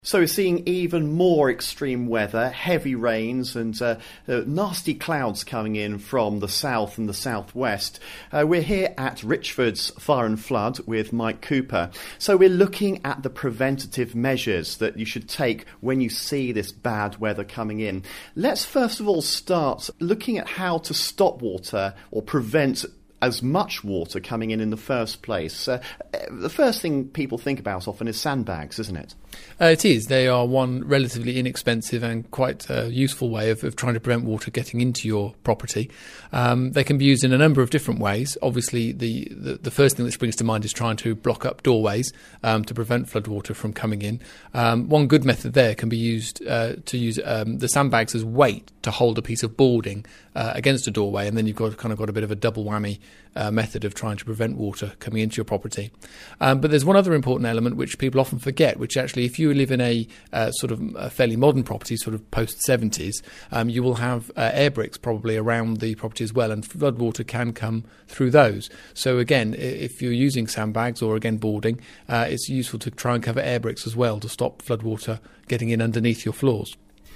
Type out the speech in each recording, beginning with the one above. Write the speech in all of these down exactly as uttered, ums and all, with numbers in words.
So we're seeing even more extreme weather, heavy rains and uh, uh, nasty clouds coming in from the south and the southwest. Uh, we're here at Richford's Fire and Flood with Mike Cooper. So we're looking at the preventative measures that you should take when you see this bad weather coming in. Let's first of all start looking at how to stop water or prevent as much water coming in in the first place. Uh, the first thing people think about often is sandbags, isn't it? Uh, it is. They are one relatively inexpensive and quite uh, useful way of, of trying to prevent water getting into your property. Um, they can be used in a number of different ways. Obviously, the, the, the first thing that springs to mind is trying to block up doorways um, to prevent floodwater from coming in. Um, one good method there can be used uh, to use um, the sandbags as weight to hold a piece of boarding uh, against a doorway, and then you've got kind of got a bit of a double whammy Uh, method of trying to prevent water coming into your property. Um, but there's one other important element which people often forget, which actually if you live in a uh, sort of a fairly modern property, sort of post-seventies, um, you will have uh, air bricks probably around the property as well, and floodwater can come through those. So again, if you're using sandbags or again boarding, uh, it's useful to try and cover air bricks as well to stop floodwater getting in underneath your floors.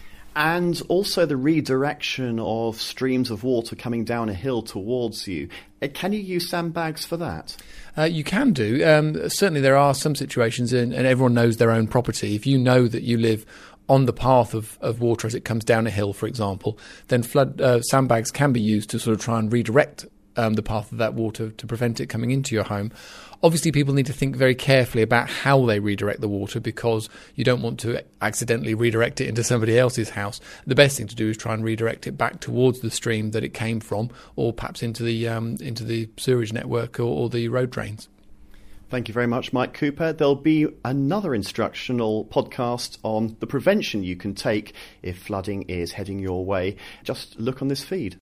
And also the redirection of streams of water coming down a hill towards you. Can you use sandbags for that? Uh, you can do. Um, certainly there are some situations, in, and everyone knows their own property. If you know that you live on the path of, of water as it comes down a hill, for example, then flood uh, sandbags can be used to sort of try and redirect um, the path of that water to prevent it coming into your home. Obviously, people need to think very carefully about how they redirect the water, because you don't want to accidentally redirect it into somebody else's house. The best thing to do is try and redirect it back towards the stream that it came from, or perhaps into the um, into the sewerage network or, or the road drains. Thank you very much, Mike Cooper. There'll be another instructional podcast on the prevention you can take if flooding is heading your way. Just look on this feed.